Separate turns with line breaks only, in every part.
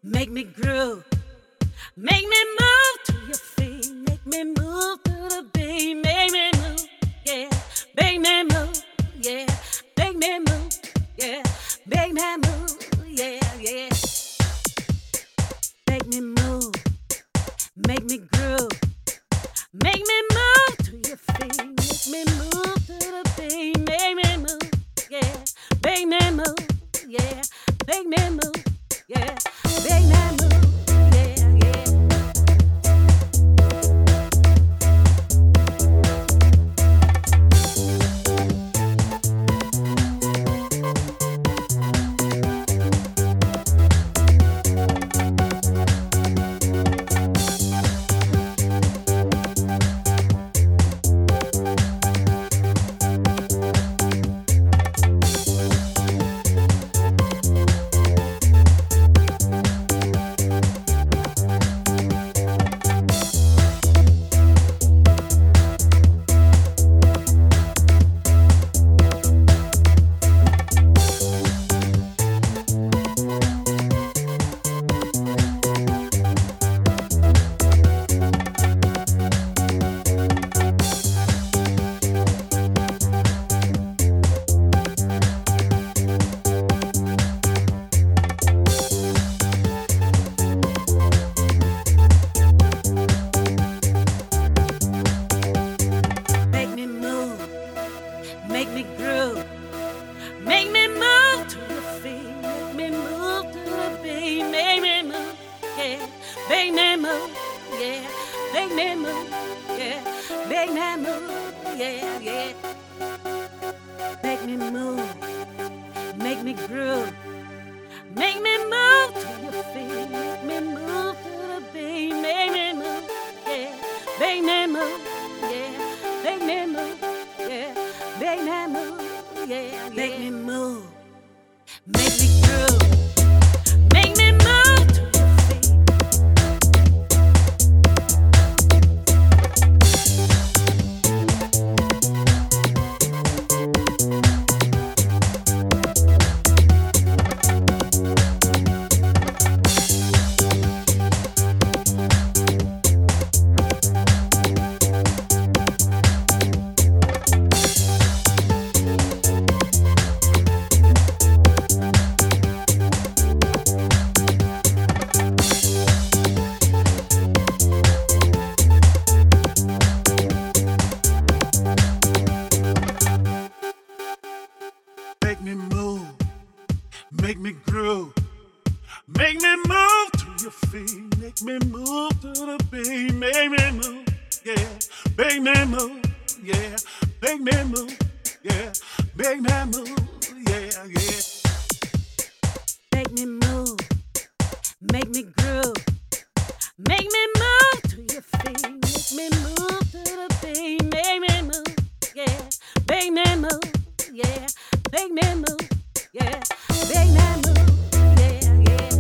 Make me groove. Make me move to your feet. Make me move to the beat. Make me move. Yeah. Make me move. Yeah. Make me move. Yeah. Make me move. Yeah. Yeah. Make me move. Make me groove. Make me move to your feet. Make me move to the beat. Make me move. Yeah. Make me move. Yeah. Make me move. Yeah. Make me move. Make me groove. Make me move to your feet. Make me move to the beat. Make me move. Yeah. Make me move. Yeah. Make me move. Yeah. Make me move. Yeah. Yeah. Make me move. Make me groove. Make me move to your feet. Make me move to the beat. Make me move. Yeah. Make me move. Yeah. Make me move. Yeah. Make me move, yeah, make me move, make me groove, make me move to your feet.
Make me move, make me groove, make me move to your feet, make me move to the beat, make me move, yeah, make me move, yeah, make me move, yeah, make me move, yeah, yeah.
Make me move, make me groove, make me move to your feet, make me move to the beat, make me move, yeah, make me move, yeah. Make me move, yeah. Make me move, yeah, yeah.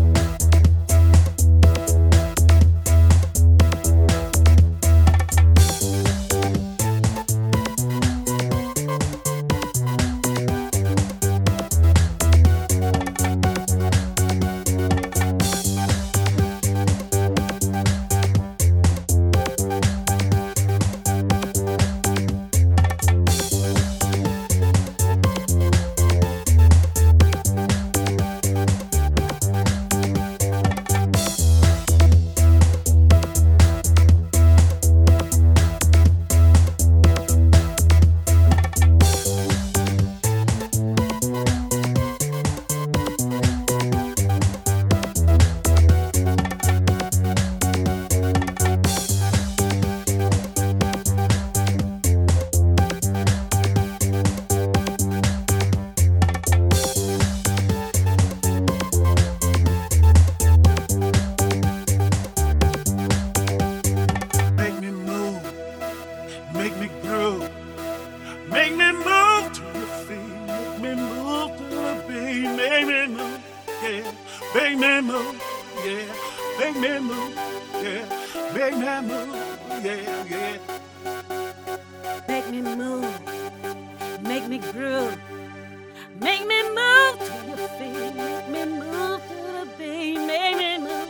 Make me groove, make me move to your feet, make me move to the beat, make me move, yeah, make me move, yeah, make me move, yeah, make me move, yeah, yeah.
Make me move, make me groove, make me move to your feet, make me move to the beat, make me move.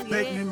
Make me